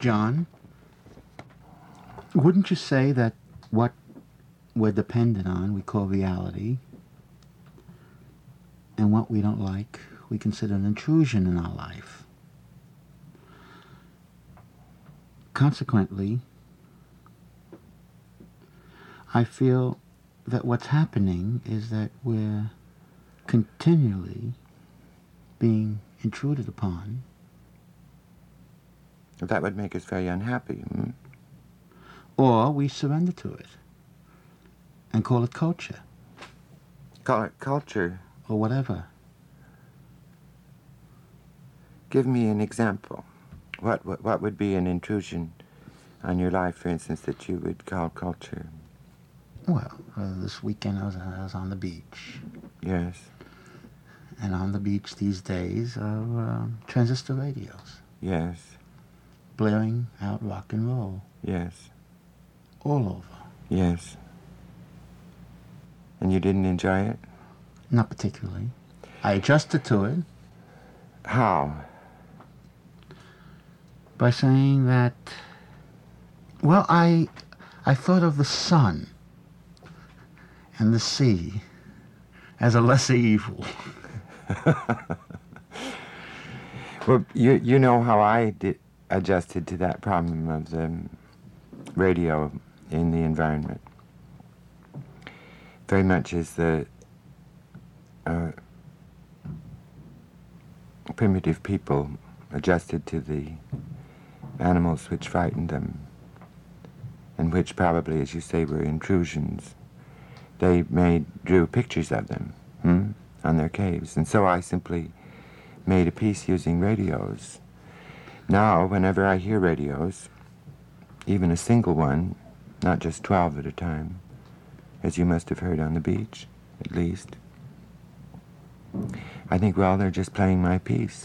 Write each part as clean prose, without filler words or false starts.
John, wouldn't you say that what we're dependent on we call reality, and what we don't like we consider an intrusion in our life? Consequently, I feel that what's happening is that we're continually being intruded upon. That would make us very unhappy. Or we surrender to it and call it culture. Call it culture. Or whatever. Give me an example. What would be an intrusion on your life, for instance, that you would call culture? Well, this weekend I was on the beach. Yes. And on the beach these days are transistor radios. Yes. Blaring out rock and roll. Yes. All over. Yes. And you didn't enjoy it? Not particularly. I adjusted to it. How? By saying that, well, I thought of the sun and the sea as a lesser evil. Well, you know how I adjusted to that problem of the radio in the environment. Very much as the primitive people adjusted to the animals which frightened them, and which probably, as you say, were intrusions. They drew pictures of them on their caves, and so I simply made a piece using radios. Now, whenever I hear radios, even a single one, not just 12 at a time, as you must have heard on the beach, at least, I think, well, they're just playing my piece.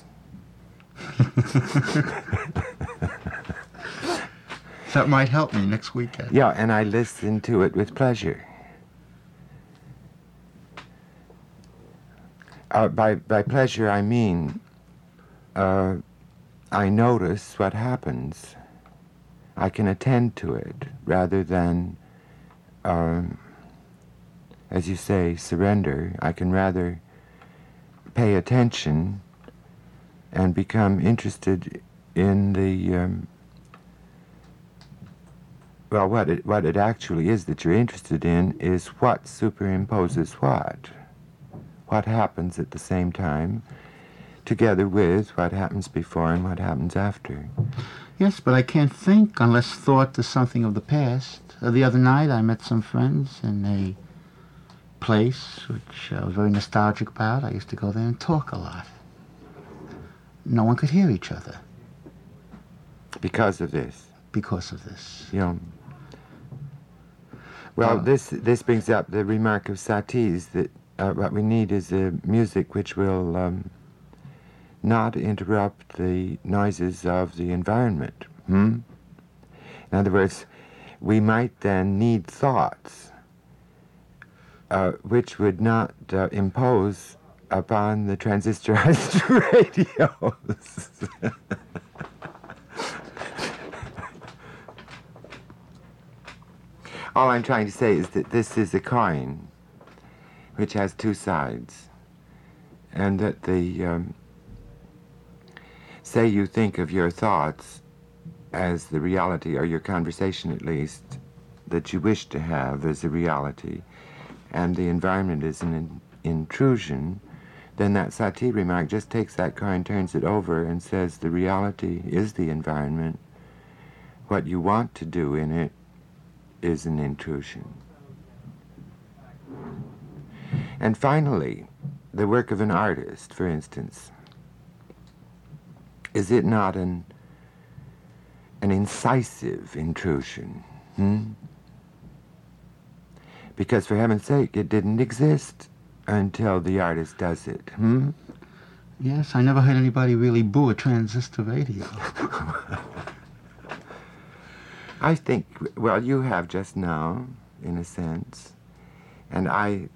That might help me next weekend. Yeah, and I listen to it with pleasure. By pleasure, I mean I notice what happens. I can attend to it rather than, as you say, surrender. I can rather pay attention and become interested in the, well, what it actually is that you're interested in is what superimposes what. What happens at the same time, together with what happens before and what happens after. Yes, but I can't think unless thought is something of the past. The other night I met some friends in a place which I was very nostalgic about. I used to go there and talk a lot. No one could hear each other. Because of this? Because of this. Yeah. Well, this brings up the remark of Satie's that what we need is a music which will not interrupt the noises of the environment. In other words, we might then need thoughts which would not impose upon the transistorized radios. All I'm trying to say is that this is a coin which has two sides, and that the, say you think of your thoughts as the reality, or your conversation at least, that you wish to have as a reality, and the environment is an intrusion, then that Satie remark just takes that coin, turns it over, and says the reality is the environment. What you want to do in it is an intrusion. And finally, the work of an artist, for instance, is it not an incisive intrusion? Because, for heaven's sake, it didn't exist until the artist does it. Yes, I never heard anybody really boo a transistor radio. I think, well, you have just now, in a sense, and I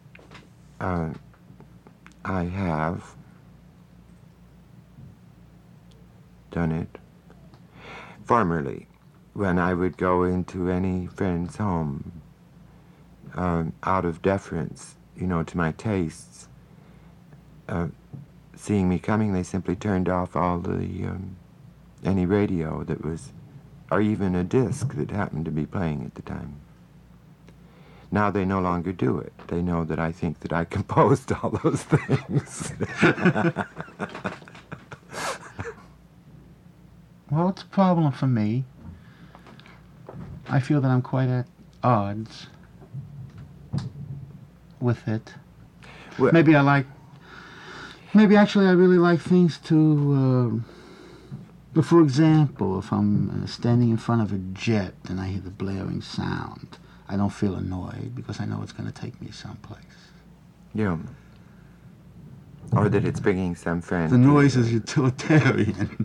have done it. formerly, when I would go into any friend's home, out of deference, to my tastes, seeing me coming, they simply turned off all the any radio that was, or even a disc that happened to be playing at the time. Now they no longer do it. They know that I think that I composed all those things. Well, it's a problem for me. I feel that I'm quite at odds with it. Well, Maybe actually I really like things to, for example, if I'm standing in front of a jet and I hear the blaring sound, I don't feel annoyed because I know it's going to take me someplace. yeah. Or that it's bringing some friend. The noise is utilitarian.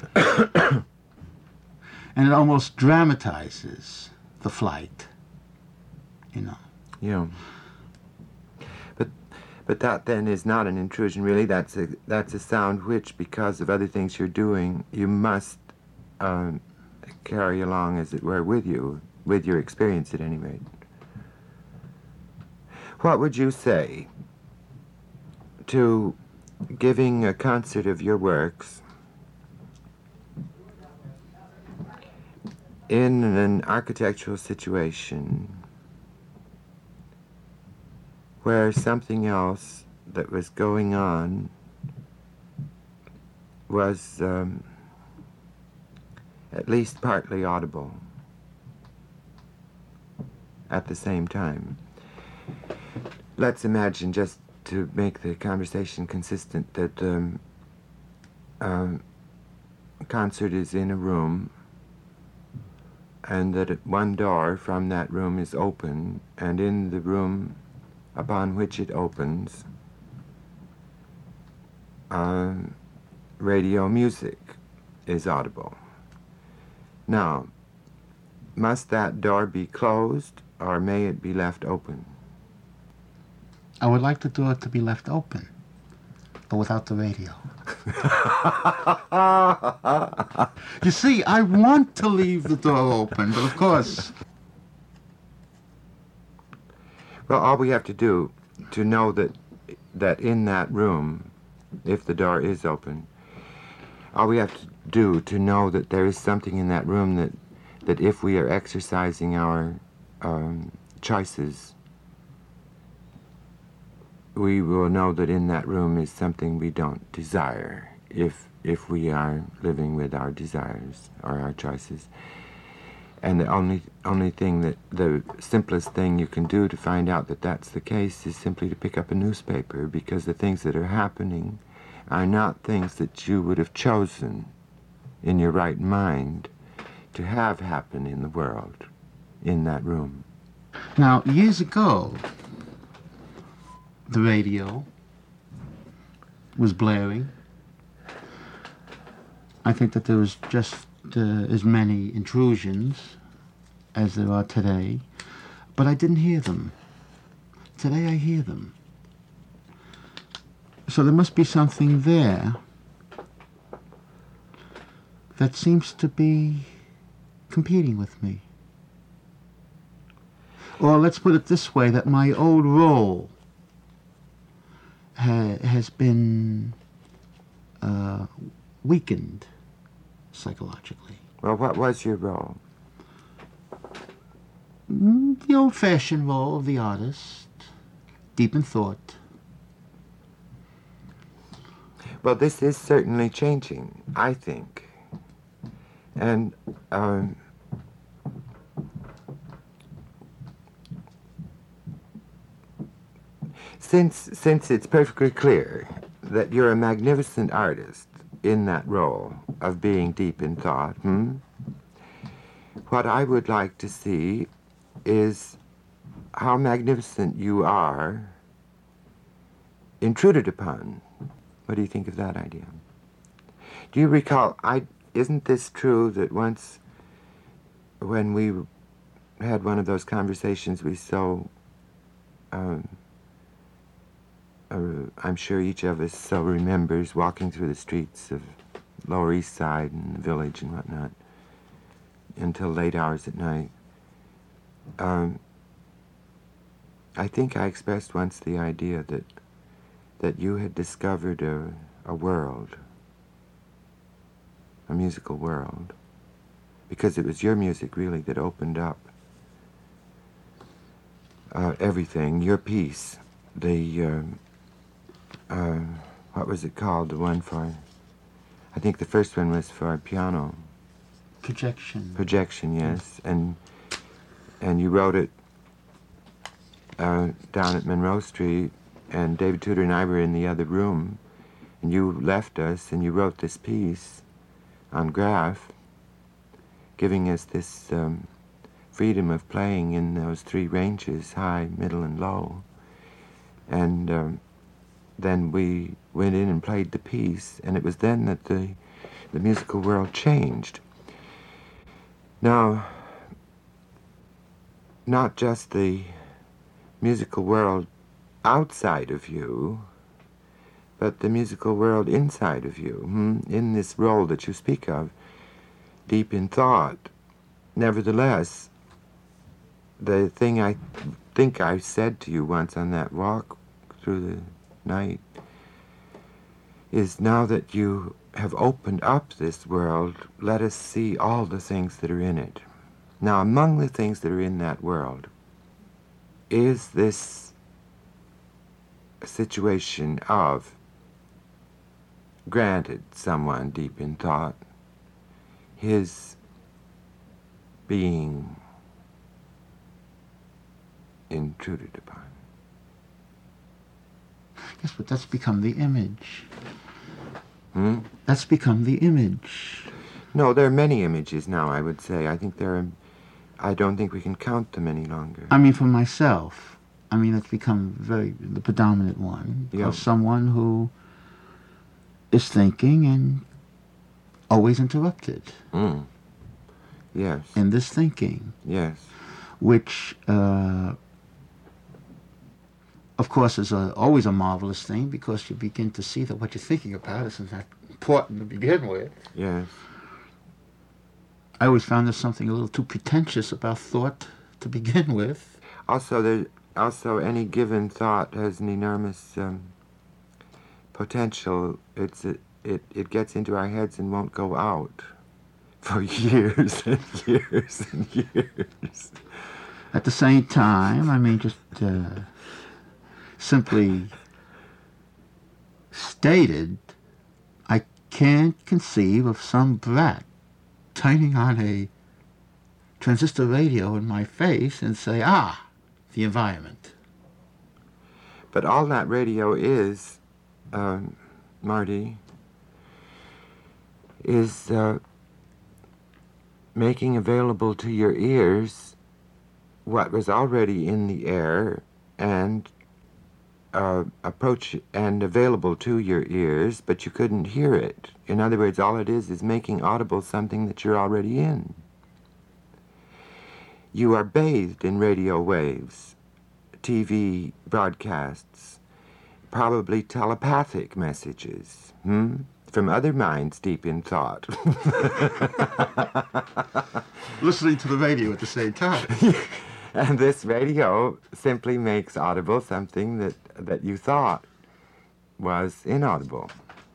And it almost dramatizes the flight, Yeah. But that then is not an intrusion, really. That's a sound which, because of other things you're doing, you must carry along, as it were, with you, with your experience at any rate. What would you say to giving a concert of your works in an architectural situation where something else that was going on was at least partly audible at the same time? Let's imagine, just to make the conversation consistent, that a concert is in a room and that one door from that room is open, and in the room upon which it opens, radio music is audible. Now, must that door be closed, or may it be left open? I would like the door to be left open, but without the radio. You see, I want to leave the door open, but of course... Well, all we have to do to know that in that room, if the door is open, all we have to do to know that there is something in that room that if we are exercising our choices, we will know that in that room is something we don't desire, if we are living with our desires or our choices. And the only thing the simplest thing you can do to find out that that's the case is simply to pick up a newspaper, because the things that are happening are not things that you would have chosen in your right mind to have happen in the world, in that room. Now, years ago, the radio was blaring. I think that there was just as many intrusions as there are today, but I didn't hear them. Today I hear them. So there must be something there that seems to be competing with me. Or let's put it this way, that my old role has been weakened psychologically. Well, what was your role? The old-fashioned role of the artist, deep in thought. Well, this is certainly changing, I think. And since it's perfectly clear that you're a magnificent artist in that role of being deep in thought, what I would like to see is how magnificent you are intruded upon. What do you think of that idea? Do you recall, isn't this true that once when we had one of those conversations we so, I'm sure each of us so remembers walking through the streets of Lower East Side and the village and whatnot, until late hours at night. I think I expressed once the idea that you had discovered a world, a musical world, because it was your music really that opened up everything. Your piece, the what was it called? The one for, I think the first one was for piano. Projection. Projection, yes, and you wrote it down at Monroe Street, and David Tudor and I were in the other room, and you left us, and you wrote this piece on graph, giving us this freedom of playing in those three ranges, high, middle, and low. And then we went in and played the piece, and it was then that the musical world changed. Now, not just the musical world outside of you, but the musical world inside of you, in this role that you speak of, deep in thought. Nevertheless, the thing I think I said to you once on that walk through the night is, now that you have opened up this world, let us see all the things that are in it. Now, among the things that are in that world is this situation of, granted, someone deep in thought, his being intruded upon. Yes, but that's become the image. Hmm? That's become the image. No, there are many images now, I would say. I don't think we can count them any longer. I mean, for myself, it's become the predominant one of someone who is thinking and always interrupted. Yes. In this thinking. Yes. Which, of course, is always a marvelous thing, because you begin to see that what you're thinking about isn't that important to begin with. Yes. I always found there's something a little too pretentious about thought to begin with. Also, any given thought has an enormous potential. It gets into our heads and won't go out for years and years and years. At the same time, just simply stated, I can't conceive of some brat turning on a transistor radio in my face and say, the environment. But all that radio is, Marty, is making available to your ears what was already in the air and approach and available to your ears, but you couldn't hear it. In other words, all it is making audible something that you're already in. You are bathed in radio waves, TV broadcasts, probably telepathic messages, from other minds deep in thought. Listening to the radio at the same time. And this radio simply makes audible something that you thought was inaudible.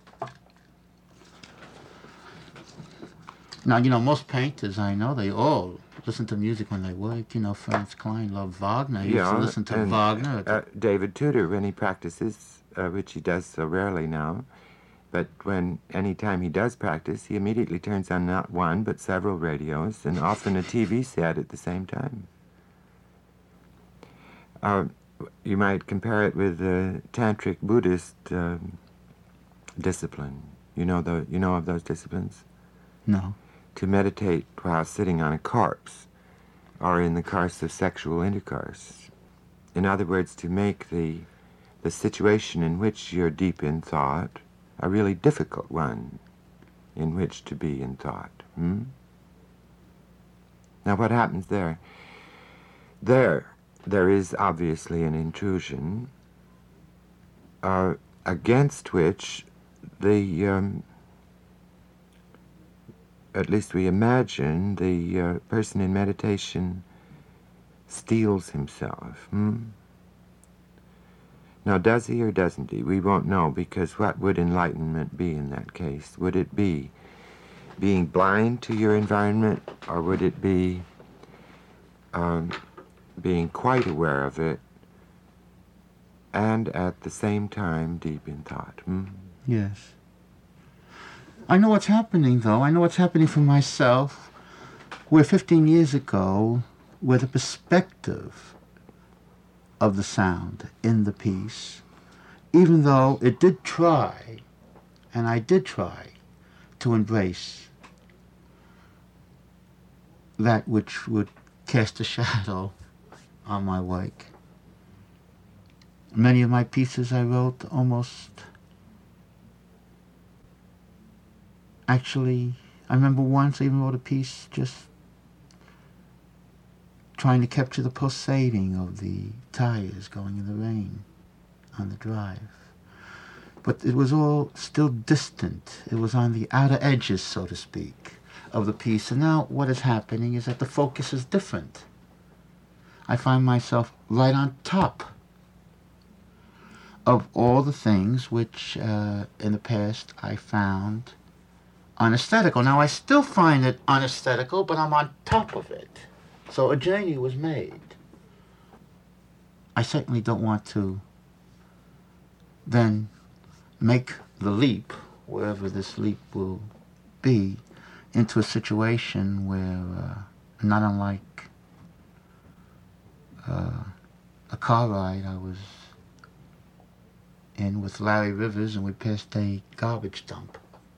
Now, most painters I know, they all listen to music when they work. Franz Klein loved Wagner. He used to listen to Wagner. David Tudor, when he practices, which he does so rarely now, but any time he does practice, he immediately turns on not one, but several radios, and often a TV set at the same time. You might compare it with the Tantric Buddhist discipline. You know of those disciplines? No. To meditate while sitting on a corpse, or in the course of sexual intercourse. In other words, to make the situation in which you're deep in thought a really difficult one in which to be in thought. Now, what happens there? There is obviously an intrusion against which the at least we imagine, the person in meditation steals himself. Now, does he or doesn't he? We won't know, because what would enlightenment be in that case? Would it be being blind to your environment, or would it be being quite aware of it and at the same time deep in thought? Yes. I know what's happening, though. I know what's happening for myself, where 15 years ago, where the perspective of the sound in the piece, even though it did try, and I did try, to embrace that which would cast a shadow on my work. Many of my pieces I wrote almost... Actually, I remember once I even wrote a piece just trying to capture the pulsating of the tires going in the rain on the drive. But it was all still distant. It was on the outer edges, so to speak, of the piece. And now what is happening is that the focus is different. I find myself right on top of all the things which in the past I found unaesthetical. Now I still find it unaesthetical, but I'm on top of it. So a journey was made. I certainly don't want to then make the leap, wherever this leap will be, into a situation where, not unlike a car ride I was in with Larry Rivers, and we passed a garbage dump.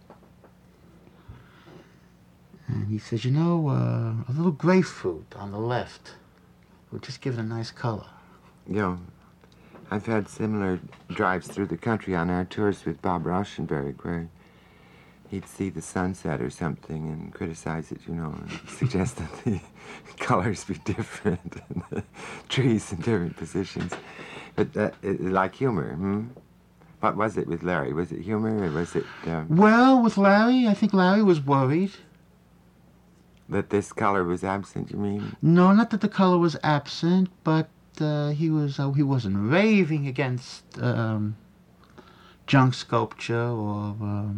And he says, you know, a little grapefruit on the left would just give it a nice color. Yeah. I've had similar drives through the country on our tours with Bob Rauschenberg, where he'd see the sunset or something and criticize it, and suggest that the colors be different and the trees in different positions. But like humor, What was it with Larry? Was it humor or was it... Well, with Larry, I think Larry was worried. That this color was absent, you mean? No, not that the color was absent, but he wasn't raving against junk sculpture or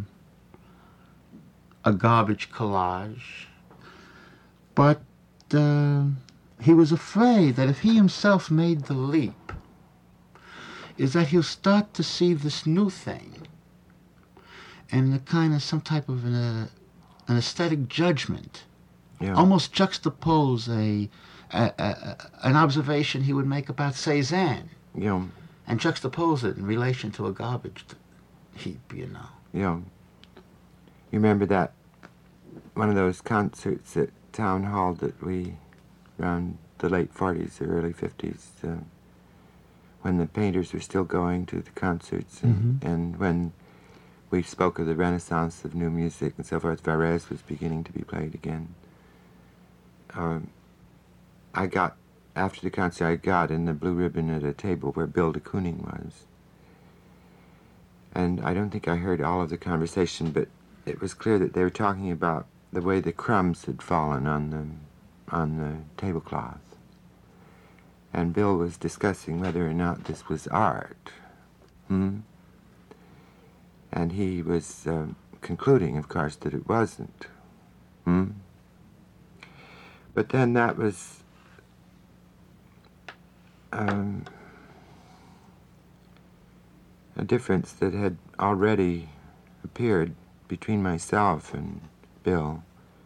a garbage collage. But he was afraid that if he himself made the leap, is that he'll start to see this new thing and a kind of some type of an aesthetic judgment. Yeah. Almost juxtapose an observation he would make about Cézanne. Yeah. And juxtapose it in relation to a garbage heap, Yeah. You remember that one of those concerts at Town Hall that we, around the late 40s or early 50s, when the painters were still going to the concerts and when we spoke of the renaissance of new music and so forth, Varese was beginning to be played again. After the concert, I got in the blue ribbon at a table where Bill de Kooning was. And I don't think I heard all of the conversation, but it was clear that they were talking about the way the crumbs had fallen on the tablecloth. And Bill was discussing whether or not this was art. And he was concluding, of course, that it wasn't. But then that was a difference that had already appeared between myself and Bill.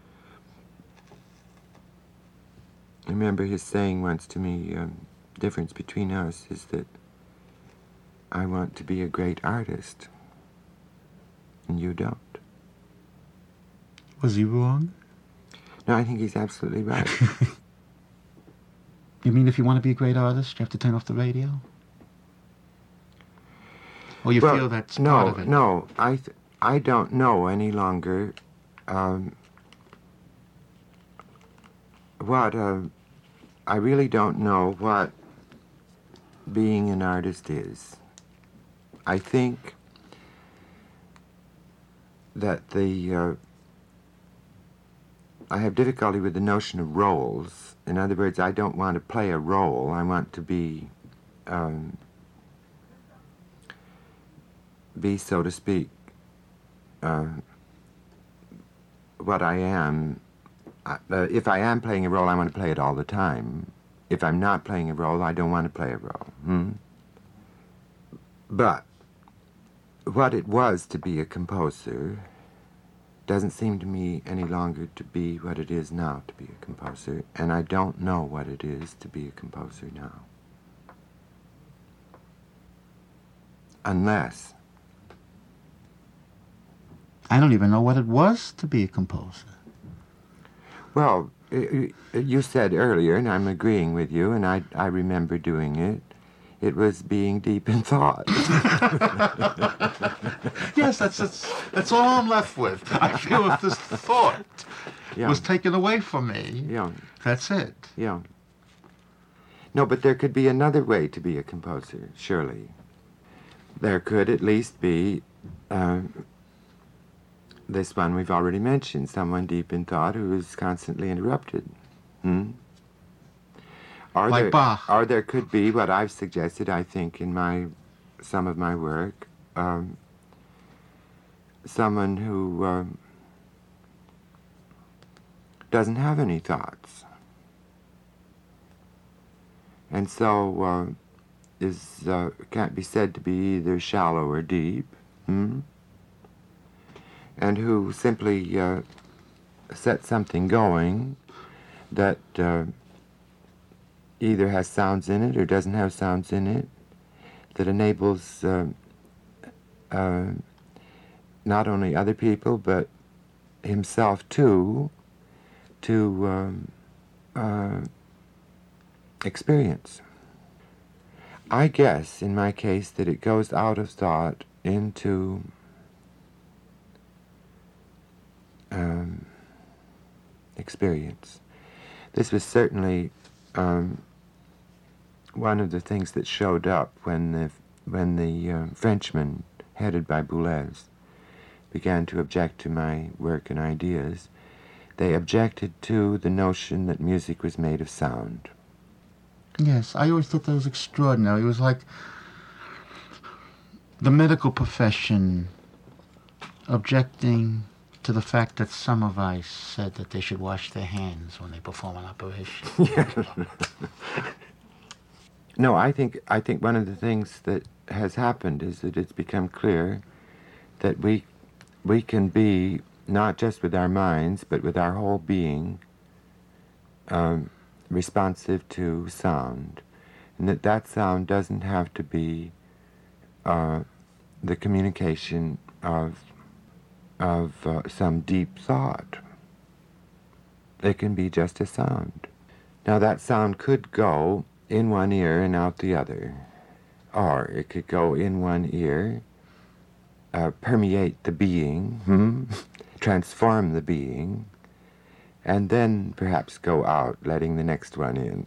I remember his saying once to me, the difference between us is that I want to be a great artist, and you don't. Was he wrong? No, I think he's absolutely right. You mean if you want to be a great artist, you have to turn off the radio? Or you feel that's part of it? No, I don't know any longer I really don't know what being an artist is. I think that the I have difficulty with the notion of roles. In other words, I don't want to play a role. I want to be, so to speak, what I am. If I am playing a role, I want to play it all the time. If I'm not playing a role, I don't want to play a role. But what it was to be a composer doesn't seem to me any longer to be what it is now to be a composer, and I don't know what it is to be a composer now. Unless... I don't even know what it was to be a composer. Well, you said earlier, and I'm agreeing with you, and I remember doing it, it was being deep in thought. Yes, that's all I'm left with. I feel if this thought was taken away from me, that's it. Yeah. No, but there could be another way to be a composer, surely. There could at least be this one we've already mentioned, someone deep in thought who is constantly interrupted. Like Bach. Or there could be what I've suggested, I think, in some of my work, someone who doesn't have any thoughts, and so can't be said to be either shallow or deep, and who simply set something going that either has sounds in it or doesn't have sounds in it, that enables not only other people but himself too to experience. I guess in my case that it goes out of thought into experience. This was certainly one of the things that showed up when the Frenchmen, headed by Boulez, began to object to my work and ideas. They objected to the notion that music was made of sound. Yes, I always thought that was extraordinary. It was like the medical profession objecting to the fact that Semmelweis said that they should wash their hands when they perform an operation. No, I think one of the things that has happened is that it's become clear that we can be, not just with our minds, but with our whole being, responsive to sound, and that sound doesn't have to be the communication of some deep thought. It can be just a sound. Now that sound could go in one ear and out the other, or it could go in one ear, permeate the being, transform the being, and then perhaps go out, letting the next one in.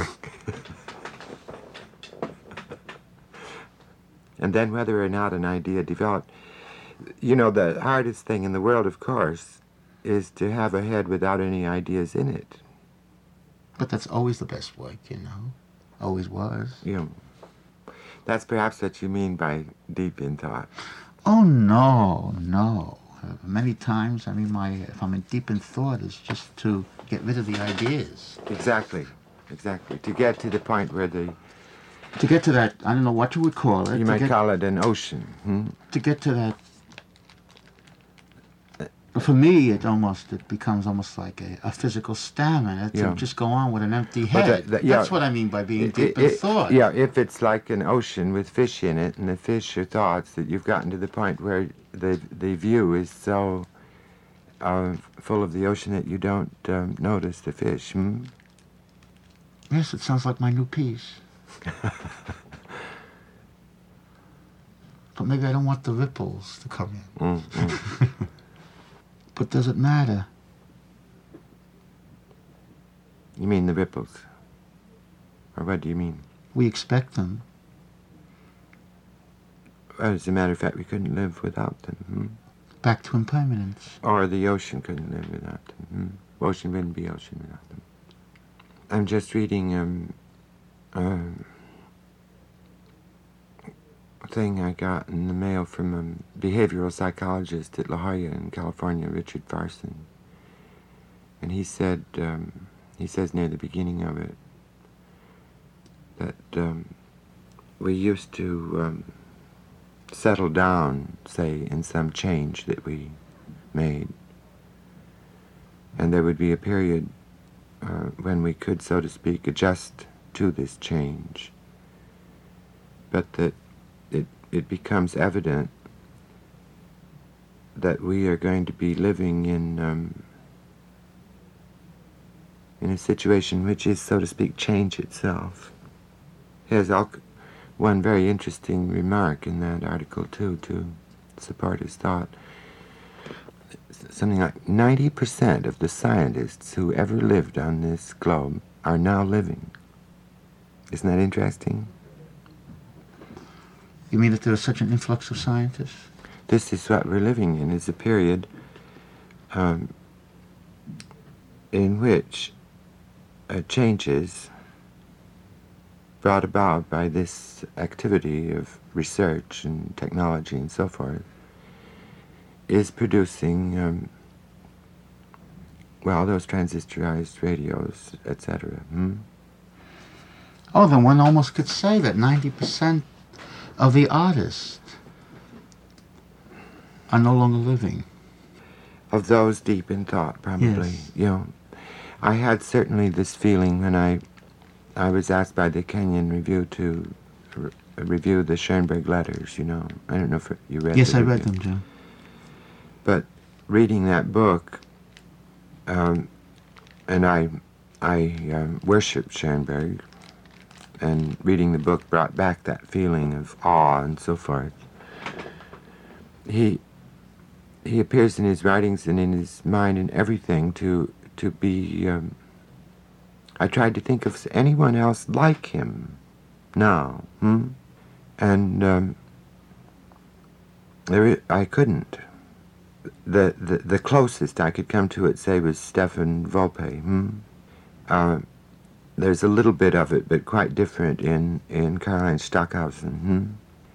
And then whether or not an idea developed, the hardest thing in the world, of course, is to have a head without any ideas in it. But that's always the best work, Always was. Yeah. That's perhaps what you mean by deep in thought. Oh, no. Many times, if I'm in deep in thought, it's just to get rid of the ideas. Exactly. To get to the point where to get to that, I don't know what you would call it. You might call it an ocean. To get to that, for me, it becomes almost like a physical stamina to just go on with an empty head. That's what I mean by being deep in thought. Yeah, if it's like an ocean with fish in it, and the fish are thoughts, that you've gotten to the point where the view is so full of the ocean that you don't notice the fish. Yes, it sounds like my new piece. But maybe I don't want the ripples to come in. But does it matter? You mean the ripples? Or what do you mean? We expect them. Well, as a matter of fact, we couldn't live without them. Back to impermanence. Or the ocean couldn't live without them. Ocean wouldn't be ocean without them. I'm just reading a thing I got in the mail from a behavioral psychologist at La Jolla in California, Richard Farson. And he said, he says near the beginning of it, that we used to settle down, say, in some change that we made. And there would be a period when we could, so to speak, adjust to this change. But that it becomes evident that we are going to be living in a situation which is, so to speak, change itself. He has one very interesting remark in that article, too, to support his thought. Something like 90% of the scientists who ever lived on this globe are now living. Isn't that interesting? You mean that there is such an influx of scientists? This is what we're living in, is a period in which changes brought about by this activity of research and technology and so forth is producing, well, those transistorized radios, etc. Oh, then one almost could say that 90% of the artists are no longer living. Of those deep in thought, probably. Yes. You know, I had certainly this feeling when I was asked by the Kenyan Review to review the Schoenberg letters, you know. I don't know if you read them. Yes, I read them, John. But reading that book, and I worshipped Schoenberg, and reading the book brought back that feeling of awe and so forth. He appears in his writings and in his mind and everything to be. I tried to think of anyone else like him now, and I couldn't. The closest I could come to it, say, was Stefan Volpe. There's a little bit of it, but quite different in Karl-Heinz Stockhausen.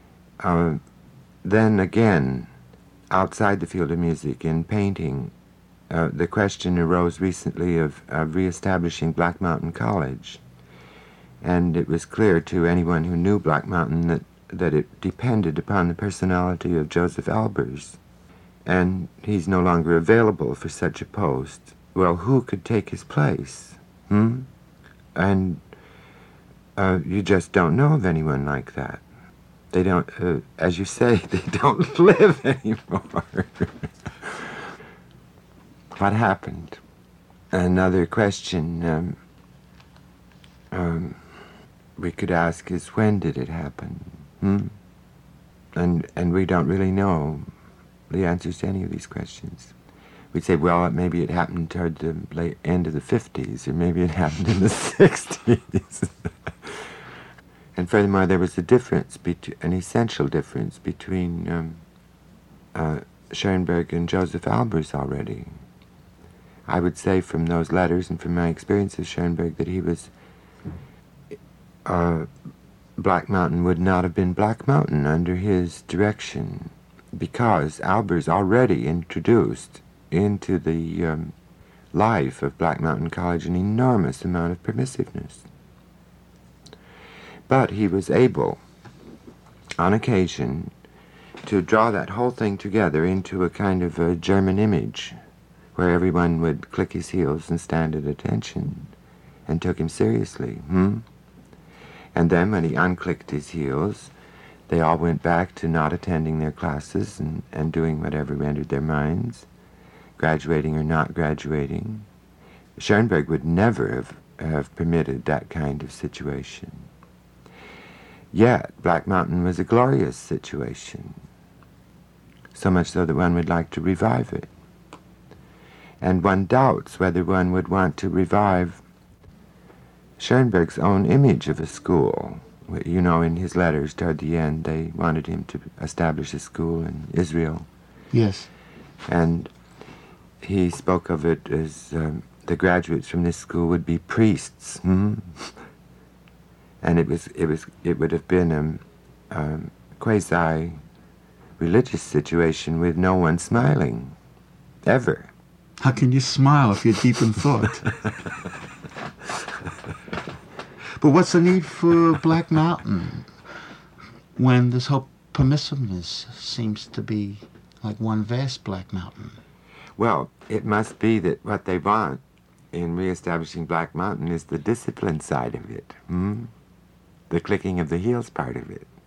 Then again, outside the field of music, in painting, the question arose recently of reestablishing Black Mountain College. And it was clear to anyone who knew Black Mountain that it depended upon the personality of Joseph Albers. And he's no longer available for such a post. Well, who could take his place? And you just don't know of anyone like that. They don't, as you say, they don't live anymore. What happened? Another question we could ask is, when did it happen? And we don't really know the answers to any of these questions. We'd say, well, maybe it happened toward the late end of the 50s, or maybe it happened in the 60s. And furthermore, there was a difference, an essential difference between Schoenberg and Joseph Albers already. I would say from those letters and from my experience of Schoenberg that he was, Black Mountain would not have been Black Mountain under his direction, because Albers already introduced into the life of Black Mountain College an enormous amount of permissiveness. But he was able, on occasion, to draw that whole thing together into a kind of a German image, where everyone would click his heels and stand at attention, and took him seriously. And then when he unclicked his heels, they all went back to not attending their classes and doing whatever entered their minds, graduating or not graduating. Schoenberg would never have permitted that kind of situation. Yet, Black Mountain was a glorious situation, so much so that one would like to revive it. And one doubts whether one would want to revive Schoenberg's own image of a school. You know, in his letters toward the end, they wanted him to establish a school in Israel. Yes. And he spoke of it as the graduates from this school would be priests. And it would have been a quasi-religious situation with no one smiling, ever. How can you smile if you're deep in thought? But what's the need for Black Mountain when this whole permissiveness seems to be like one vast Black Mountain? Well, it must be that what they want in reestablishing Black Mountain is the discipline side of it, the clicking of the heels part of it.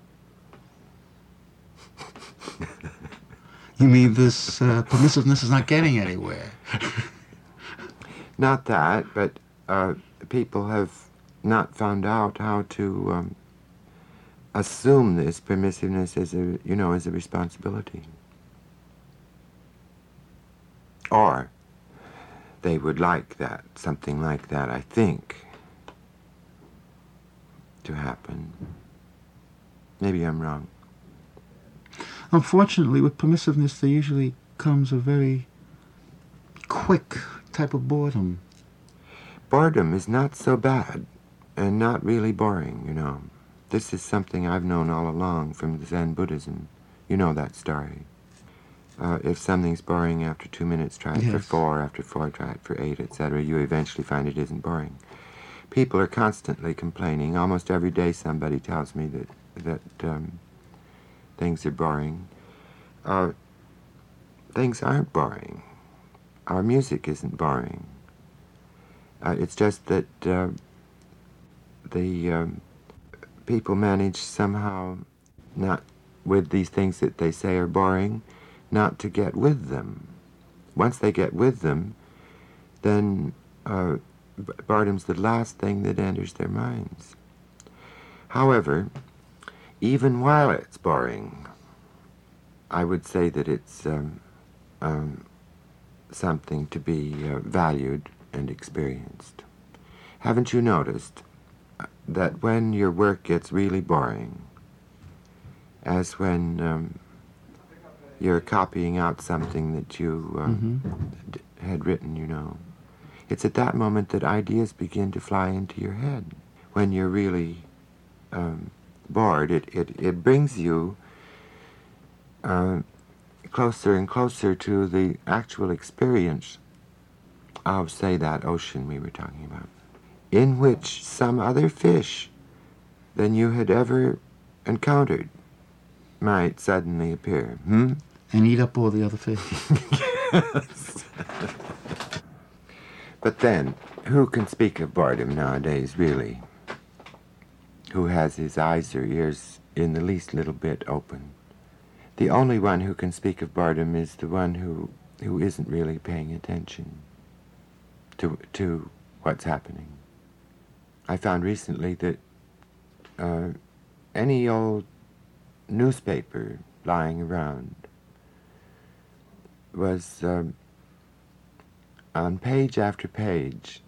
You mean this permissiveness is not getting anywhere? Not that, but people have not found out how to assume this permissiveness as a responsibility. Or they would like that, something like that, I think, to happen. Maybe I'm wrong. Unfortunately, with permissiveness, there usually comes a very quick type of boredom. Boredom is not so bad and not really boring, This is something I've known all along from Zen Buddhism. You know that story. If something's boring after 2 minutes, try it for 4, after 4, try it for 8, etc. You eventually find it isn't boring. People are constantly complaining. Almost every day somebody tells me that things are boring. Things aren't boring. Our music isn't boring. It's just that the people manage somehow, not with these things that they say are boring, not to get with them. Once they get with them, then boredom's the last thing that enters their minds. However, even while it's boring, I would say that it's something to be valued and experienced. Haven't you noticed that when your work gets really boring, as when you're copying out something that you had written, it's at that moment that ideas begin to fly into your head. When you're really bored, it brings you closer and closer to the actual experience of, say, that ocean we were talking about, in which some other fish than you had ever encountered might suddenly appear. And eat up all the other fish. Yes. But then, who can speak of boredom nowadays, really? Who has his eyes or ears in the least little bit open? The only one who can speak of boredom is the one who isn't really paying attention to what's happening. I found recently that any old newspaper lying around was on page after page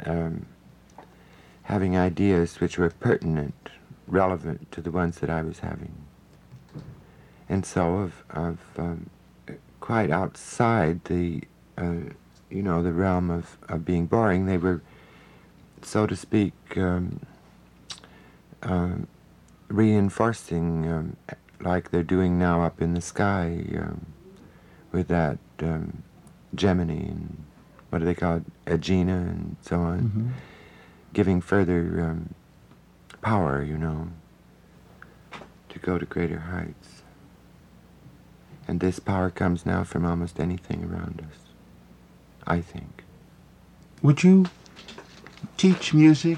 having ideas which were pertinent, relevant to the ones that I was having. And so of quite outside the the realm of being boring, they were, so to speak, reinforcing, like they're doing now up in the sky with that Gemini and what do they call it, Aegina and so on, giving further power, to go to greater heights. And this power comes now from almost anything around us, I think. Would you teach music?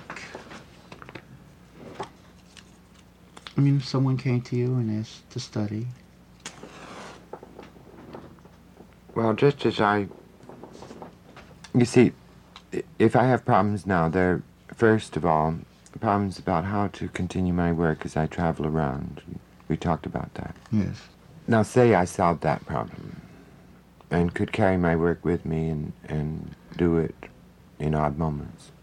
I mean, if someone came to you and asked to study. Well, just as you see, if I have problems now, they're, first of all, problems about how to continue my work as I travel around. We talked about that. Yes. Now, say I solved that problem and could carry my work with me and do it in odd moments.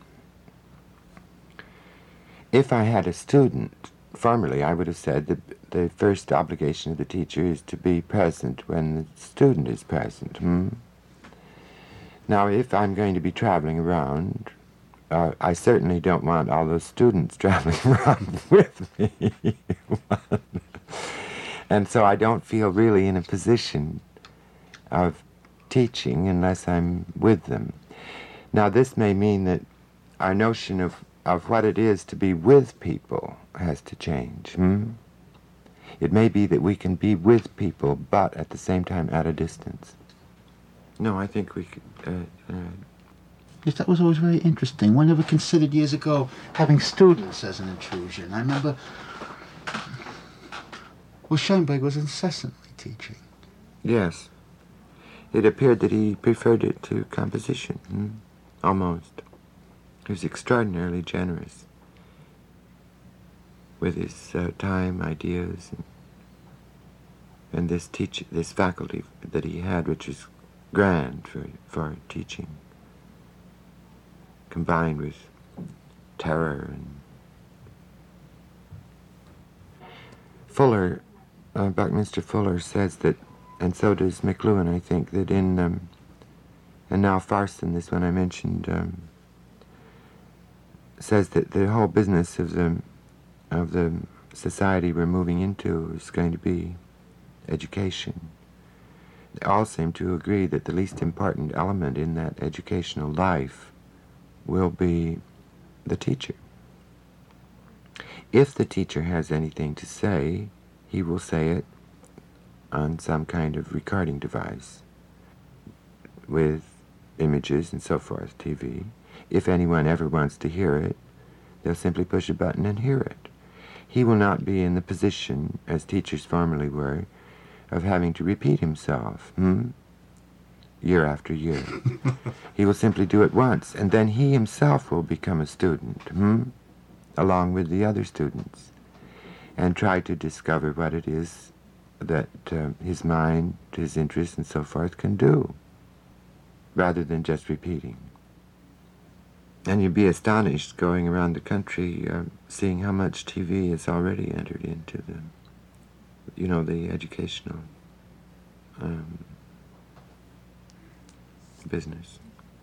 If I had a student, formerly I would have said that the first obligation of the teacher is to be present when the student is present. Now, if I'm going to be traveling around, I certainly don't want all those students traveling around with me. And so I don't feel really in a position of teaching unless I'm with them. Now, this may mean that our notion of what it is to be with people has to change. It may be that we can be with people, but at the same time at a distance. No, I think we could... Yes, that was always very interesting. One never considered years ago having students as an intrusion. I remember, well, Schoenberg was incessantly teaching. Yes. It appeared that he preferred it to composition, almost. He was extraordinarily generous with his time, ideas, and this faculty that he had, which is grand for teaching, combined with terror. And Fuller, Buckminster Fuller says that, and so does McLuhan, I think, that in, and now Farson, this one I mentioned, says that the whole business of the society we're moving into is going to be education. They all seem to agree that the least important element in that educational life will be the teacher. If the teacher has anything to say, he will say it on some kind of recording device with images and so forth, TV. If anyone ever wants to hear it, they'll simply push a button and hear it. He will not be in the position, as teachers formerly were, of having to repeat himself, year after year. He will simply do it once, and then he himself will become a student, along with the other students, and try to discover what it is that his mind, his interests, and so forth can do, rather than just repeating. And you'd be astonished going around the country, seeing how much TV has already entered into the educational business.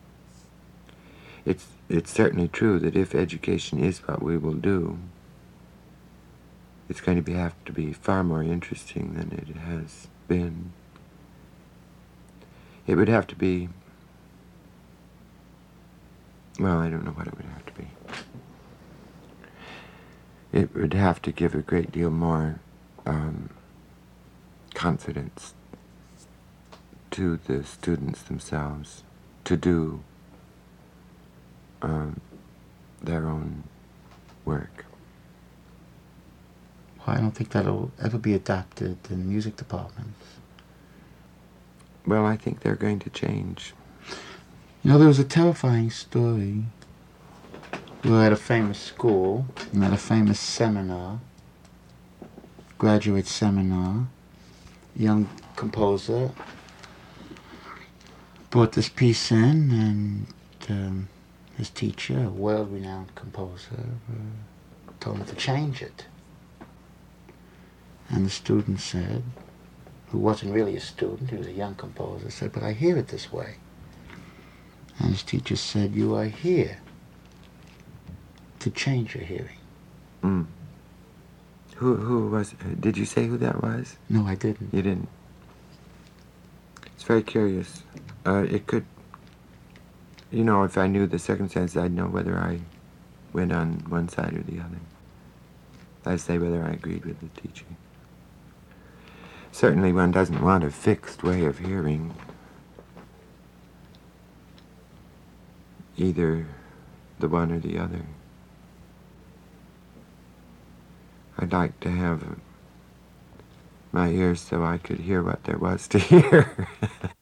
It's certainly true that if education is what we will do, it's going to have to be far more interesting than it has been. It would have to be, well, I don't know what it would have to be. It would have to give a great deal more confidence to the students themselves to do their own work. Well, I don't think that'll ever be adopted in music departments. Well, I think they're going to change. You know, there was a terrifying story. We were at a famous school, and at a famous seminar, graduate seminar. A young composer brought this piece in, and his teacher, a world-renowned composer, told him to change it. And the student said, who wasn't really a student, he was a young composer, said, "But I hear it this way." And his teacher said, "You are here to change your hearing." Who was, did you say who that was? No, I didn't. You didn't. It's very curious. It could, if I knew the circumstances, I'd know whether I went on one side or the other. I'd say whether I agreed with the teaching. Certainly one doesn't want a fixed way of hearing, either the one or the other. I'd like to have my ears so I could hear what there was to hear.